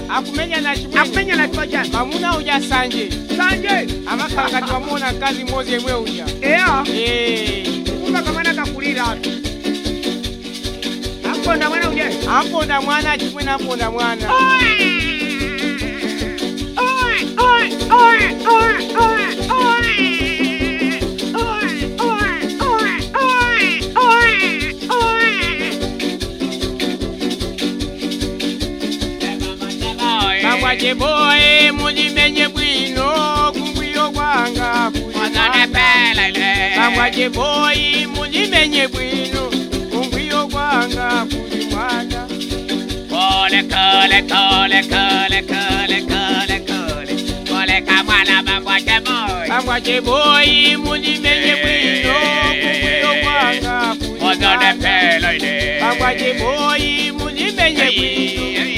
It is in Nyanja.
Akumenya na chimwene. Mamuna uja sanje. Amakanga tuamona kazi moze mwe uja. Kumba kamana kakulira atu. Aponda mwana uja. Aponda mwana chimwene aponda mwana. Bangwaje boy mulimenye bwino kungwiyo kwanga Bangwaje boy mulimenye bwino kungwiyo kwanga kuli mwana Kole kamwana bangwaje boy Bangwaje boy mulimenye bwino kungwiyo kwanga kuli mwana Bangwaje boy mulimenye bwino